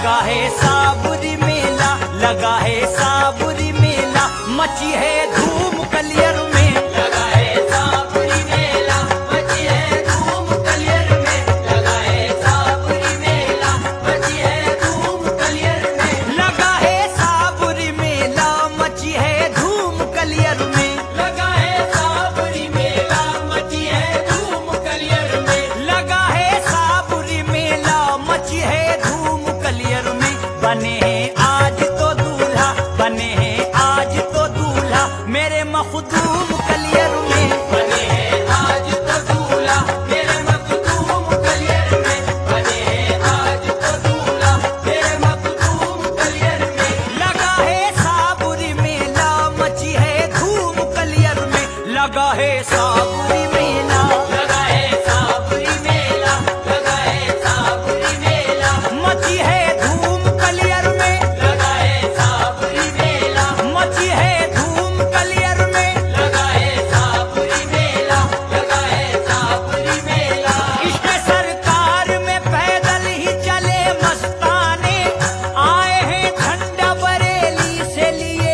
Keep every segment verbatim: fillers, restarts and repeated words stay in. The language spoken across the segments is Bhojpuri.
लगा है साबुरी मेला, लगा है साबुरी मेला, मची है धूम कलियर में। लगा है साबुरी मेला, मची है धूम कलियर में। लगा है साबुरी मेला, मची है धूम कलियर में। लगा है साबुरी मेला, मची है धूम कलियर में। लगा है साबुरी मेला, मची है धूम कलियर में। लगा है साबुरी मेला, मची है धूम कलियर में। बने हैं आज तो दूल्हा, बने हैं आज तो दूल्हा, मेरे मखदूम कलियर में। बने हैं आज तो दूल्हा, मेरे मखदूम कलियर में। बने हैं आज तो दूल्हा, मेरे मखदूम कलियर में। लगा है साबुरी मेला, मची है धूम कलियर में। लगा है साबुरी मेला, लगा है साबुरी मेला, लगा है साबुरी मेला। मची है धूम कलियर में। लगा है साबुरी मेला, मची है धूम कलियर में। लगा है साबुरी मेला, लगा है साबुरी मेला। इश्क सरकार में पैदल ही चले मस्ताने, आए हैं झंडा बरेली से लिए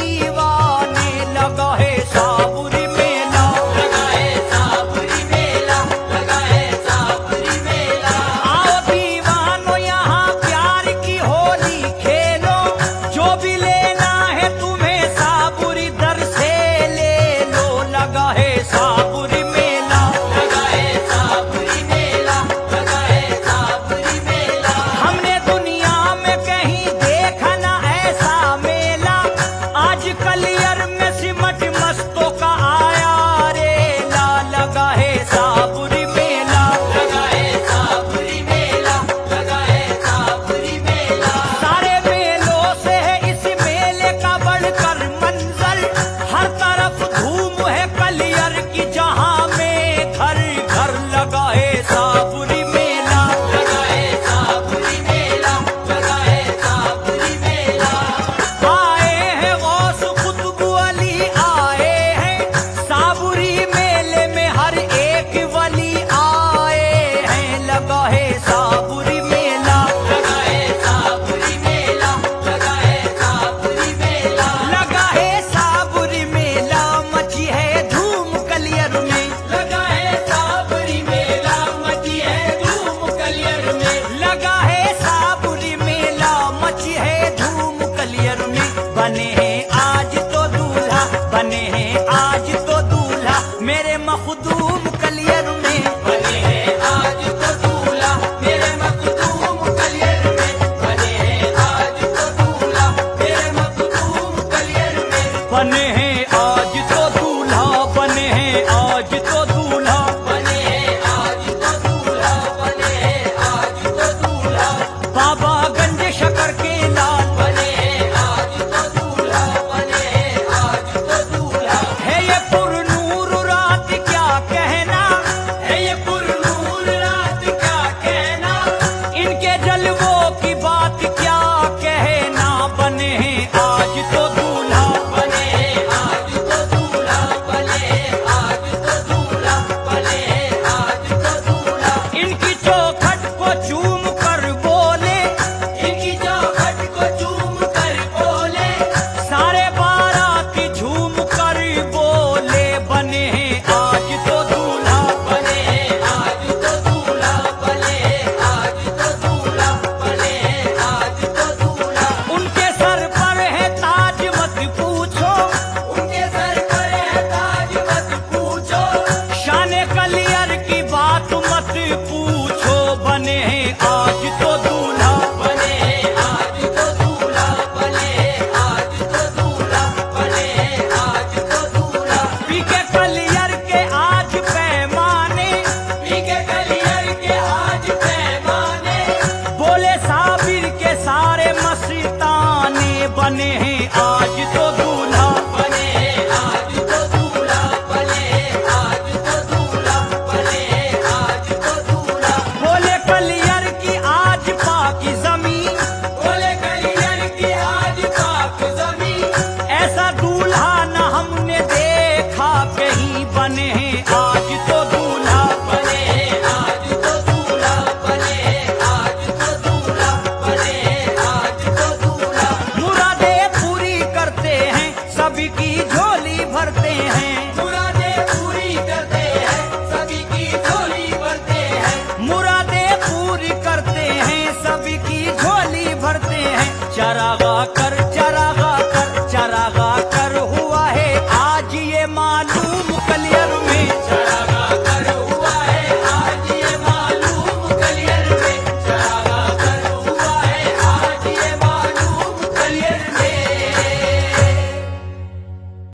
दीवाने। लगा है साबुरी मेला, लगा है साबुरी मेला, लगा है साबुरी मेला। आओ दीवानो यहाँ प्यार की होली खेलो, जो भी लेना है तुम्हें साबुरी दर से ले लो। लगा है साबुरी मेला, लगा है साबुरी मेला, लगा है साबुरी मेला। हमने दुनिया में कहीं देखा ना ऐसा मेला, आज कलियर में सिमट मस्तों का आया रेला। लगा है साबुरी मेला, लगा है साबुरी मेला, लगा है साबुरी मेला। सारे मेलों से है इस मेले का बढ़कर मंजर, हर तरफ धूम है कलियर की जहां में घर घर। लगा है साबुरी मेला, लगा है साबुरी मेला, लगा है साबुरी मेला। आए हैं गौस कुतुब अली आए हैं, साबुरी मेले में हर एक वली आए हैं। लगा है साबुरी मेला, लगा है साबुरी मेला, लगा है साबुरी मेला। लगा है साबुरी मेला, मची है धूम कलियर में। लगा है साबुरी मेला, मची है धूम कलियर में। लगा है साबुरी मेला, मची है धूम कलियर में। बने हैं आज तो दूल्हा, बने हैं आज तो दूल्हा, मेरे मखदूम कलियर में। बने हैं आज तो दूल्हा, मेरे मखदूम कलियर में। बने हैं आज तो दूल्हा, मेरे मखदूम कलियर में। बने हैं आज तो दूल्हा, बने हैं आज तो दूल्हा, बने हैं आज तो दूल्हा, बने हैं आज तो दूल्हा। बाबा गंज शकर के लाल। बने हैं आज तो दूल्हा, बने हैं आज तो दूल्हा। है ये पुरनूर रात क्या कहना, है ये पुरनूर रात क्या कहना। इनके जलवों की बात क्या कहना। बने हैं आज तो दूल्हा, बने हैं आज तो दूल्हा, बने हैं आज तो दूल्हा, बने हैं आज तो दूल्हा। इनकी चौखट को चूम कर बोले, इनकी चौखट को चूम कर बोले। सारे बाराती झूम कर बोले। बने हैं आज तो दूल्हा, बने हैं आज तो दूल्हा, बने हैं आज तो दूल्हा, बने हैं आज तो दूल्हा। उनके सर पर है ताज मत पूछो, उनके सर पर है ताज मत पूछो। शान कलियर की बात मत पूछो। बने हैं मालूम कलियर